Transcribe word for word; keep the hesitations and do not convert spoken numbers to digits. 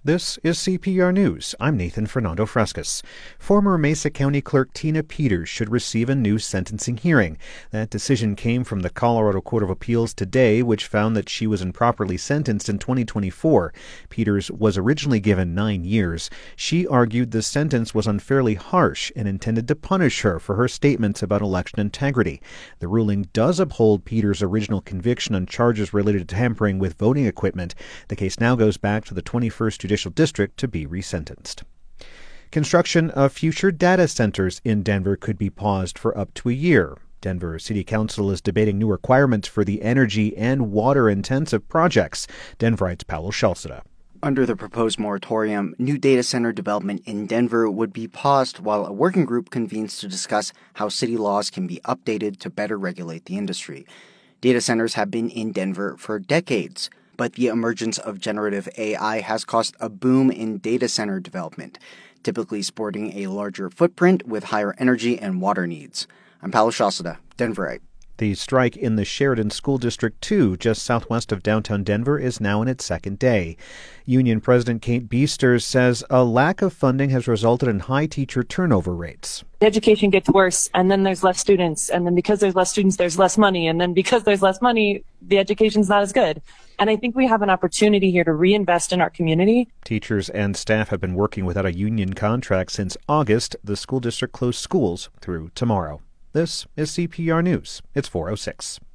This is C P R News. I'm Nathan Fernando Frescas. Former Mesa County Clerk Tina Peters should receive a new sentencing hearing. That decision came from the Colorado Court of Appeals today, which found that she was improperly sentenced in twenty twenty-four. Peters was originally given nine years. She argued the sentence was unfairly harsh and intended to punish her for her statements about election integrity. The ruling does uphold Peters' original conviction on charges related to tampering with voting equipment. The case now goes back to the twenty-first Judicial District to be resentenced. Construction of future data centers in Denver could be paused for up to a year. Denver City Council is debating new requirements for the energy and water-intensive projects. Denverite's Powell Shalsada. Under the proposed moratorium, new data center development in Denver would be paused while a working group convenes to discuss how city laws can be updated to better regulate the industry. Data centers have been in Denver for decades, but the emergence of generative A I has caused a boom in data center development, typically sporting a larger footprint with higher energy and water needs. I'm Paulo Shasada, Denverite. The strike in the Sheridan School District two, just southwest of downtown Denver, is now in its second day. Union President Kate Beasters says a lack of funding has resulted in high teacher turnover rates. Education gets worse, and then there's less students, and then because there's less students, there's less money, and then because there's less money, the education's not as good. And I think we have an opportunity here to reinvest in our community. Teachers and staff have been working without a union contract since August. The school district closed schools through tomorrow. This is C P R News. It's four oh six.